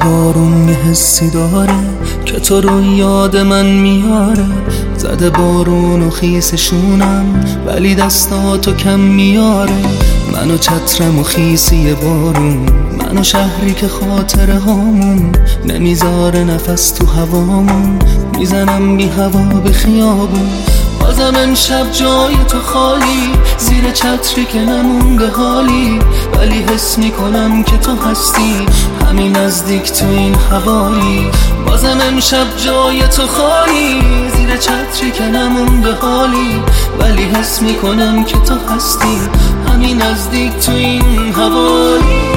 بارون یه حسی داره که تو رو یاد من میاره. زده بارون و خیسشونم ولی دستاتو کم میاره. منو چترم و خیسی بارون، منو شهری که خاطره هامون نمیذاره نفس تو هوامون. میزنم بی هوا به خیابون، بازم امشب جای تو خالی. زیر چتری که نمونده حالی، ولی حس میکنم که تو هستی همین نزدیک تو این حوالی. بازم امشب جای تو خالی، زیر چتری که نمونده حالی، ولی حس میکنم که تو هستی همین نزدیک تو این حوالی.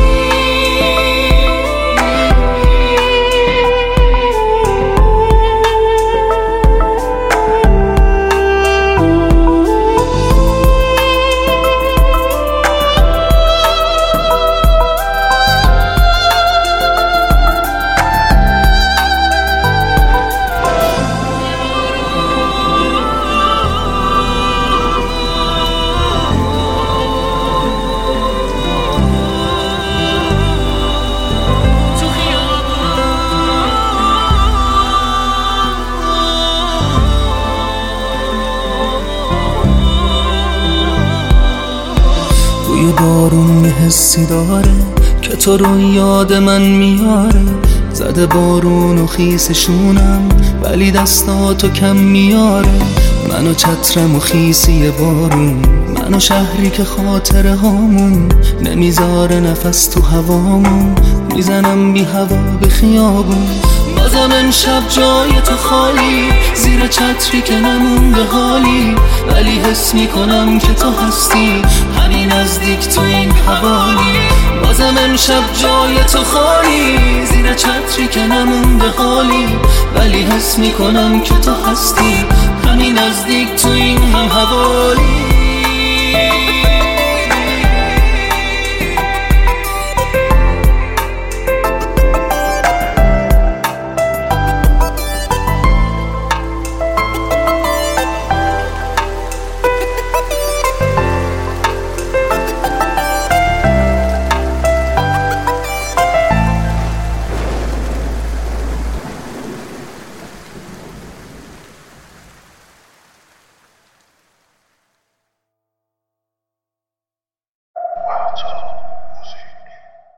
بوی بارون یه حسی داره که تو رو یاد من میاره. زده بارون و خیسشونم ولی دستاتو کم میاره. منو چترم و خیسی بارون، منو شهری که خاطره هامون نمیذاره نفس تو هوامون. میزنم بی هوا به خیابون، بازم امشب جای تو خالی. زیر چتری که نمونده حالی، ولی حس میکنم که تو هستی همین نزدیک تو این حوالی. بازم امشب جای تو خالی، زیر چتری که نمونده حالی، ولی حس میکنم که تو هستی همین نزدیک تو این حوالی.